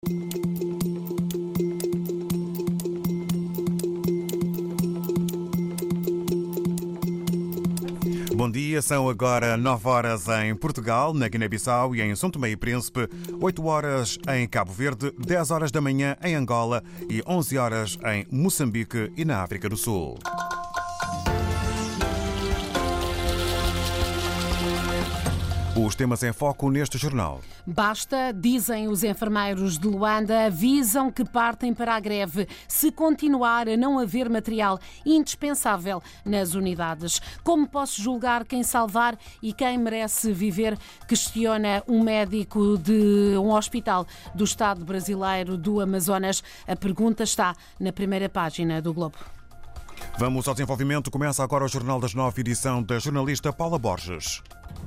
Bom dia, são agora 9 horas em Portugal, na Guiné-Bissau e em São Tomé e Príncipe, 8 horas em Cabo Verde, 10 horas da manhã em Angola e 11 horas em Moçambique e na África do Sul. Os temas em foco neste jornal. Basta, dizem os enfermeiros de Luanda, avisam que partem para a greve se continuar a não haver material indispensável nas unidades. Como posso julgar quem salvar e quem merece viver? Questiona um médico de um hospital do Estado brasileiro do Amazonas. A pergunta está na primeira página do Globo. Vamos ao desenvolvimento. Começa agora o Jornal das 9, edição da jornalista Paula Borges.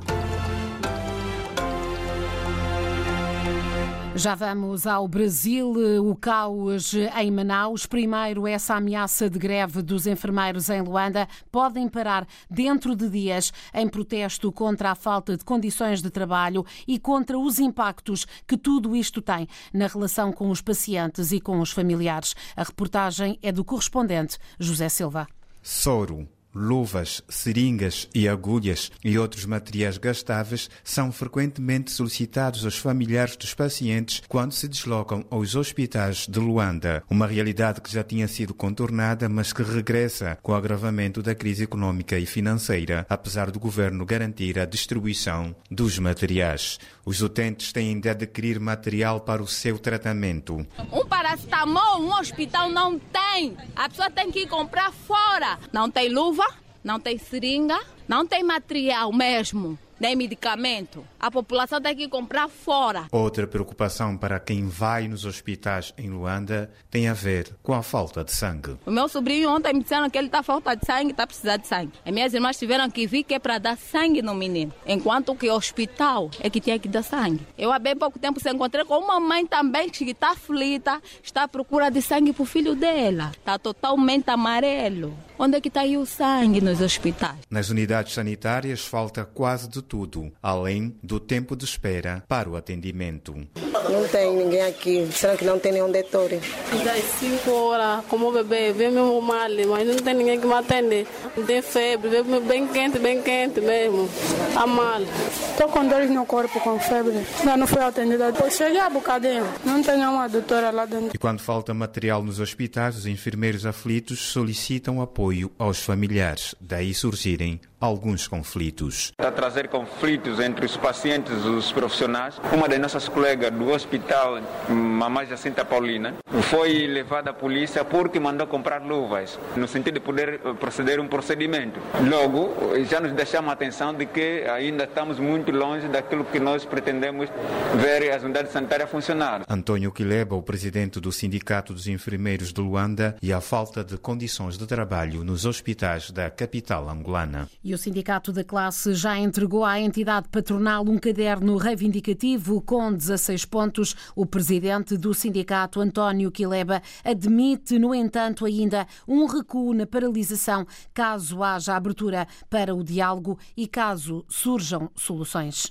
Já vamos ao Brasil, o caos em Manaus. Primeiro, essa ameaça de greve dos enfermeiros em Luanda podem parar dentro de dias em protesto contra a falta de condições de trabalho e contra os impactos que tudo isto tem na relação com os pacientes e com os familiares. A reportagem é do correspondente José Silva. Soro, luvas, seringas e agulhas e outros materiais gastáveis são frequentemente solicitados aos familiares dos pacientes quando se deslocam aos hospitais de Luanda. Uma realidade que já tinha sido contornada, mas que regressa com o agravamento da crise econômica e financeira, apesar do governo garantir a distribuição dos materiais. Os utentes têm de adquirir material para o seu tratamento. Um paracetamol, um hospital não tem. A pessoa tem que ir comprar fora. Não tem luva, não tem seringa, não tem material mesmo, nem medicamento. A população tem que comprar fora. Outra preocupação para quem vai nos hospitais em Luanda tem a ver com a falta de sangue. O meu sobrinho ontem me disseram que ele está falta de sangue, está precisando de sangue. As minhas irmãs tiveram que vir que é para dar sangue no menino, enquanto que o hospital é que tinha que dar sangue. Eu há bem pouco tempo se encontrei com uma mãe também que está aflita, está à procura de sangue para o filho dela. Está totalmente amarelo. Onde é que está aí o sangue nos hospitais? Nas unidades sanitárias falta quase de tudo, além do tempo de espera para o atendimento. Não tem ninguém aqui. Será que não tem nenhum doutor? Das 5 horas, como o bebê, vem mesmo mal, mas não tem ninguém que me atende. Não tem febre, vem bem quente mesmo. Está mal. Estou com dores no corpo, com febre. Ainda não fui atendida. Depois cheguei a bocadinho. Não tenho uma doutora lá dentro. E quando falta material nos hospitais, os enfermeiros aflitos solicitam apoio aos familiares. Daí surgirem alguns conflitos. A trazer conflitos entre os pacientes e os profissionais. Uma das nossas colegas do hospital, Mamãe Jacinta Paulina, foi levada à polícia porque mandou comprar luvas, no sentido de poder proceder um procedimento. Logo, já nos deixamos a atenção de que ainda estamos muito longe daquilo que nós pretendemos ver as unidades sanitárias funcionar. Antônio Quileba, o presidente do Sindicato dos Enfermeiros de Luanda, e a falta de condições de trabalho nos hospitais da capital angolana. E o Sindicato da Classe já entregou à entidade patronal um caderno reivindicativo com 16 pontos. O presidente do sindicato, Antônio Quileba, admite, no entanto, ainda um recuo na paralisação caso haja abertura para o diálogo e caso surjam soluções.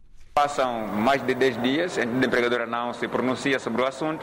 Passam mais de 10 dias, a empregadora não se pronuncia sobre o assunto.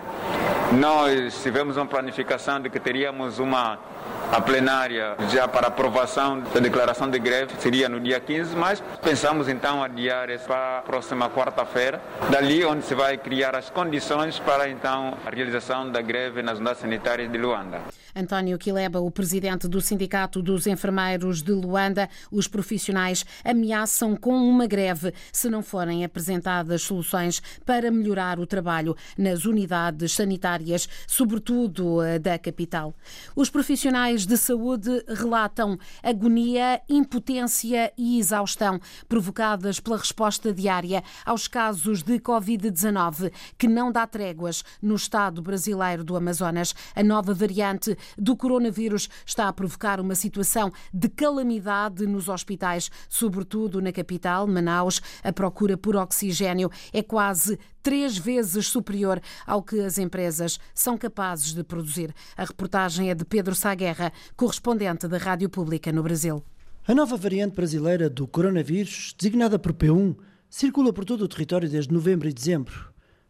Nós tivemos uma planificação de que teríamos a plenária já para aprovação da declaração de greve, seria no dia 15, mas pensamos então adiar isso para a próxima quarta-feira, dali onde se vai criar as condições para então a realização da greve nas unidades sanitárias de Luanda. António Quileba, o presidente do Sindicato dos Enfermeiros de Luanda, os profissionais ameaçam com uma greve se não forem apresentadas soluções para melhorar o trabalho nas unidades sanitárias, sobretudo da capital. Os profissionais de saúde relatam agonia, impotência e exaustão provocadas pela resposta diária aos casos de Covid-19, que não dá tréguas no estado brasileiro do Amazonas. A nova variante do coronavírus está a provocar uma situação de calamidade nos hospitais, sobretudo na capital, Manaus. A procura por oxigénio é quase 3 vezes superior ao que as empresas são capazes de produzir. A reportagem é de Pedro Sá Guerra, correspondente da Rádio Pública no Brasil. A nova variante brasileira do coronavírus, designada por P1, circula por todo o território desde novembro e dezembro.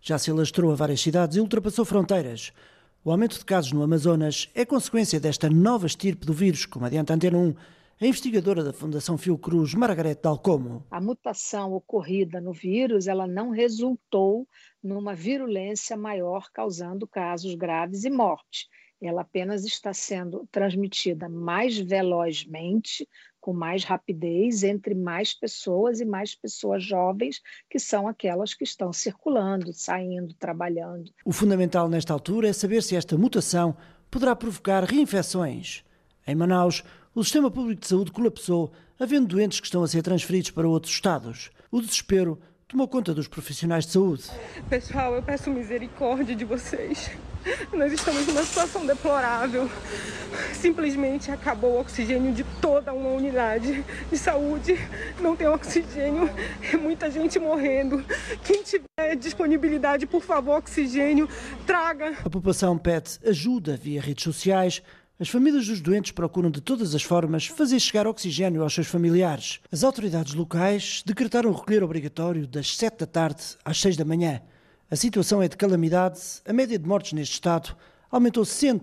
já se alastrou a várias cidades e ultrapassou fronteiras. O aumento de casos no Amazonas é consequência desta nova estirpe do vírus, como adianta a Antena 1, a investigadora da Fundação Fiocruz, Margarete Dalcomo. A mutação ocorrida no vírus, ela não resultou numa virulência maior, causando casos graves e morte. Ela apenas está sendo transmitida mais velozmente, com mais rapidez, entre mais pessoas e mais pessoas jovens, que são aquelas que estão circulando, saindo, trabalhando. O fundamental nesta altura é saber se esta mutação poderá provocar reinfecções. Em Manaus, o sistema público de saúde colapsou, havendo doentes que estão a ser transferidos para outros estados. O desespero tomou conta dos profissionais de saúde. Pessoal, eu peço misericórdia de vocês. Nós estamos numa situação deplorável. Simplesmente acabou o oxigênio de toda uma unidade de saúde. Não tem oxigênio, é muita gente morrendo. Quem tiver disponibilidade, por favor, oxigênio, traga. A população pede ajuda via redes sociais. As famílias dos doentes procuram de todas as formas fazer chegar oxigênio aos seus familiares. As autoridades locais decretaram o recolher obrigatório das 7 da tarde às 6 da manhã. A situação é de calamidade. A média de mortes neste estado aumentou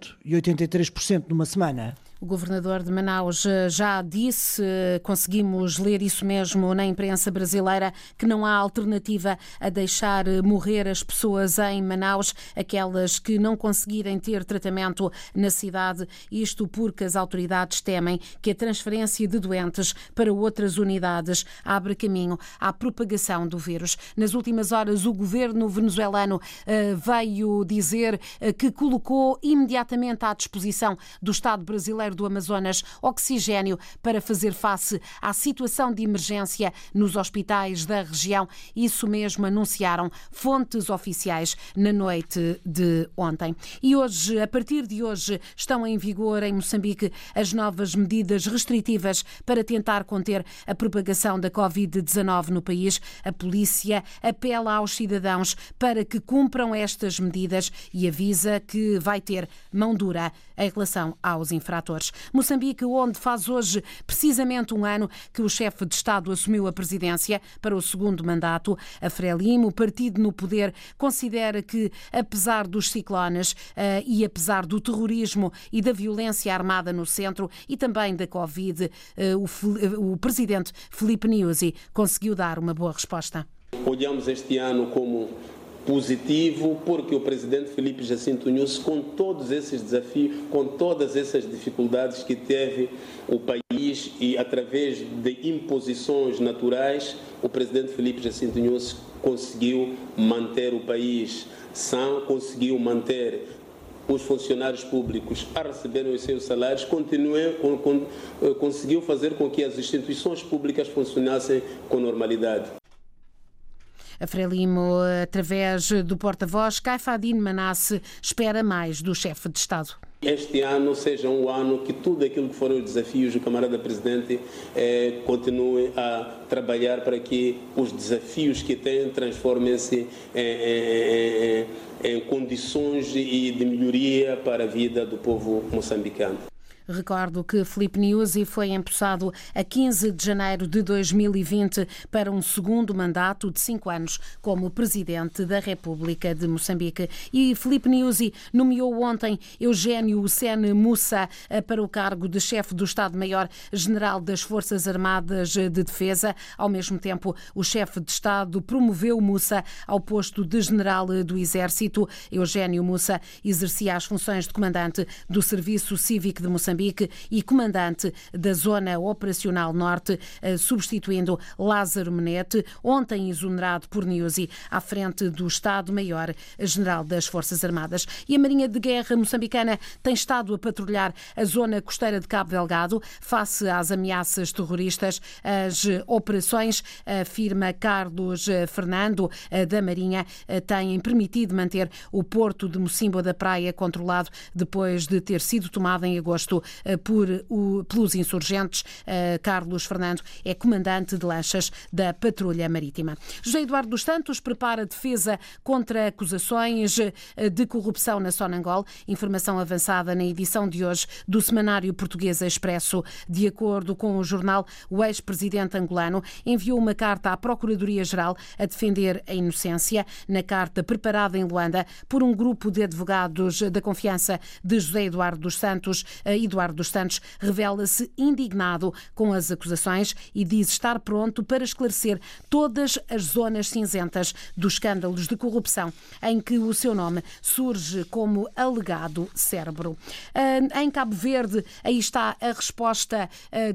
183% numa semana. O governador de Manaus já disse, conseguimos ler isso mesmo na imprensa brasileira, que não há alternativa a deixar morrer as pessoas em Manaus, aquelas que não conseguirem ter tratamento na cidade, isto porque as autoridades temem que a transferência de doentes para outras unidades abra caminho à propagação do vírus. Nas últimas horas, o governo venezuelano veio dizer que colocou imediatamente à disposição do Estado brasileiro do Amazonas oxigênio para fazer face à situação de emergência nos hospitais da região. Isso mesmo anunciaram fontes oficiais na noite de ontem. E hoje, a partir de hoje, estão em vigor em Moçambique as novas medidas restritivas para tentar conter a propagação da Covid-19 no país. A polícia apela aos cidadãos para que cumpram estas medidas e avisa que vai ter mão dura em relação aos infratores. Moçambique, onde faz hoje precisamente um ano que o chefe de Estado assumiu a presidência para o segundo mandato. A Frelimo, o partido no poder, considera que, apesar dos ciclones e apesar do terrorismo e da violência armada no centro e também da Covid, o presidente Filipe Nyusi conseguiu dar uma boa resposta. Olhamos este ano como positivo, porque o presidente Filipe Jacinto Nyusi, com todos esses desafios, com todas essas dificuldades que teve o país e através de imposições naturais, o presidente Filipe Jacinto Nyusi conseguiu manter o país são, conseguiu manter os funcionários públicos a receberem os seus salários, conseguiu fazer com que as instituições públicas funcionassem com normalidade. A Frelimo, através do porta-voz, Caifadine Manasse, espera mais do chefe de Estado. Este ano seja um ano que tudo aquilo que foram os desafios do camarada presidente continue a trabalhar para que os desafios que tem transformem-se em condições de melhoria para a vida do povo moçambicano. Recordo que Filipe Nyusi foi empossado a 15 de janeiro de 2020 para um segundo mandato de 5 anos como Presidente da República de Moçambique. E Filipe Nyusi nomeou ontem Eugênio Sene Moussa para o cargo de chefe do Estado-Maior-General das Forças Armadas de Defesa. Ao mesmo tempo, o chefe de Estado promoveu Moussa ao posto de General do Exército. Eugênio Moussa exercia as funções de comandante do Serviço Cívico de Moçambique e comandante da Zona Operacional Norte, substituindo Lázaro Menete, ontem exonerado por Nyusi, à frente do Estado-Maior-General das Forças Armadas. E a Marinha de Guerra moçambicana tem estado a patrulhar a zona costeira de Cabo Delgado face às ameaças terroristas. As operações, afirma Carlos Fernando, da Marinha, têm permitido manter o porto de Mocimboa da Praia controlado depois de ter sido tomado em agosto pelos insurgentes. Carlos Fernando é comandante de lanchas da Patrulha Marítima. José Eduardo dos Santos prepara defesa contra acusações de corrupção na Sonangol. Informação avançada na edição de hoje do Semanário Português Expresso. De acordo com o jornal, o ex-presidente angolano enviou uma carta à Procuradoria-Geral a defender a inocência. Na carta preparada em Luanda por um grupo de advogados da confiança de José Eduardo dos Santos, revela-se indignado com as acusações e diz estar pronto para esclarecer todas as zonas cinzentas dos escândalos de corrupção em que o seu nome surge como alegado cérebro. Em Cabo Verde, aí está a resposta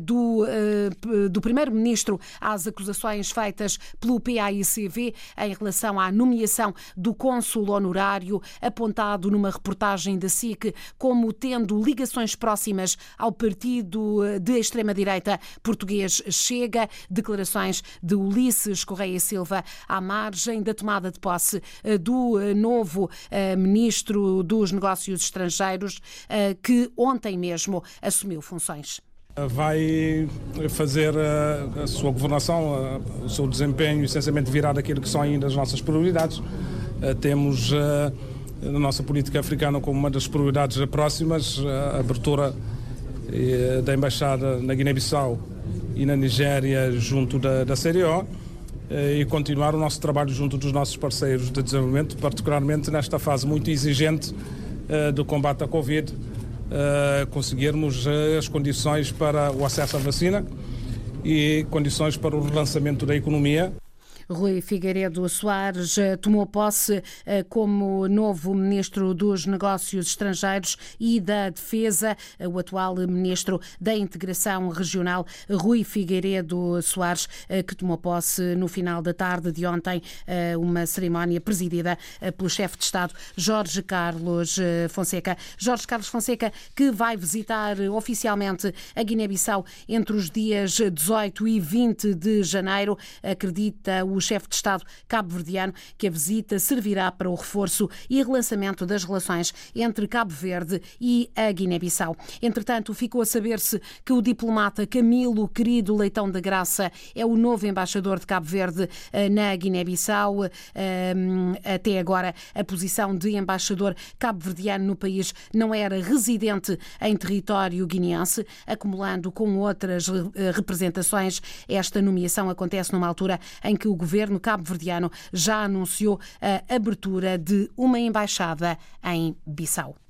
do primeiro-ministro às acusações feitas pelo PAICV em relação à nomeação do cônsul honorário, apontado numa reportagem da SIC como tendo ligações próximas ao partido de extrema-direita português Chega. Declarações de Ulisses Correia Silva à margem da tomada de posse do novo ministro dos Negócios Estrangeiros, que ontem mesmo assumiu funções. Vai fazer a sua governação, o seu desempenho, essencialmente virado àquilo que são ainda as nossas prioridades. Temos na nossa política africana como uma das prioridades próximas a abertura da Embaixada na Guiné-Bissau e na Nigéria junto da CDO e continuar o nosso trabalho junto dos nossos parceiros de desenvolvimento, particularmente nesta fase muito exigente do combate à Covid, conseguirmos as condições para o acesso à vacina e condições para o relançamento da economia. Rui Figueiredo Soares tomou posse como novo Ministro dos Negócios Estrangeiros e da Defesa. O atual Ministro da Integração Regional, Rui Figueiredo Soares, que tomou posse no final da tarde de ontem, uma cerimónia presidida pelo chefe de Estado, Jorge Carlos Fonseca. Jorge Carlos Fonseca, que vai visitar oficialmente a Guiné-Bissau entre os dias 18 e 20 de janeiro. Acredita o chefe de Estado cabo-verdiano que a visita servirá para o reforço e relançamento das relações entre Cabo Verde e a Guiné-Bissau. Entretanto, ficou a saber-se que o diplomata Camilo Querido Leitão da Graça é o novo embaixador de Cabo Verde na Guiné-Bissau. Até agora, a posição de embaixador cabo-verdiano no país não era residente em território guineense, acumulando com outras representações. Esta nomeação acontece numa altura em que o governo cabo-verdiano já anunciou a abertura de uma embaixada em Bissau.